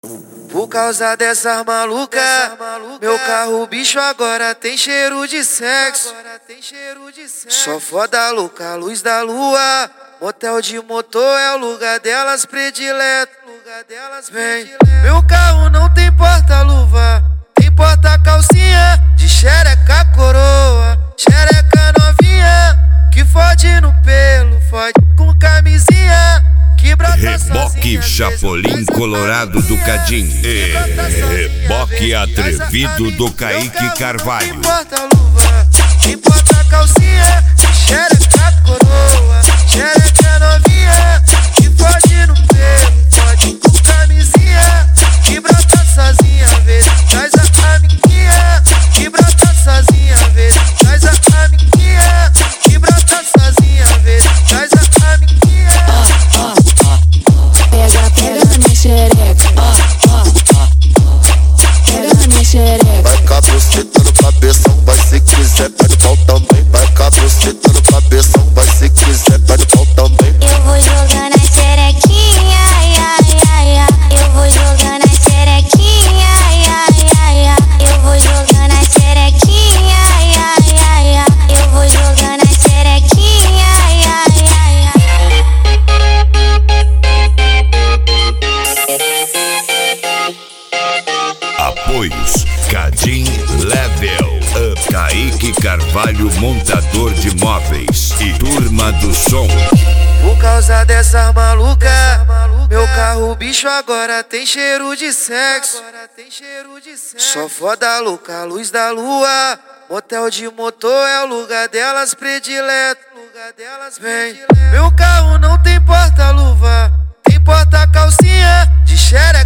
Por causa dessas malucas, meu carro bicho agora tem cheiro de sexo. Só foda louca, luz da lua. Motel de motor é o lugar delas predileto. Vem, meu carro não tem porta-luva, tem porta-calcinha de xereca coroa. Xereca novinha, que fode no pelo, fode com camisinha. Reboque Chapolin Colorado do Cadim e reboque atrevido do Kaique Carvalho. Tem porta-calcinha de xereca coroa. Xereca novinha, que fode no pelo, fode com camisinha. Que brota sozinha, vê, traz a amiguinha. Que brota sozinha, vê, traz a amiguinha. Que brota sozinha, vê, traz a amiguinha. Pega na minha xereca, pega na minha xereca. Vai com a buceta no cabeção, vai se quiser, vai no pau também. Vai com a buceta no cabeção, vai se quiser, vai no pau também. Eu vou jogando a xerequinha, ai, ai, ai, ai. Eu vou jogando a xerequinha, ai, ai, ai, ai. Eu vou jogando a xerequinha, ai, ai, ai, ai. Eu vou jogando a xerequinha, ai, ai, ai, ai. Apoios Cadim Level Up, Kaique Carvalho Montador de Móveis e Turma do Som. Por causa dessas malucas, meu carro bicho agora tem cheiro de sexo. Só foda louca, luz da lua. Motel de motor é o lugar delas predileto. Vem, meu carro não tem porta-luva, tem porta-calcinha de xereca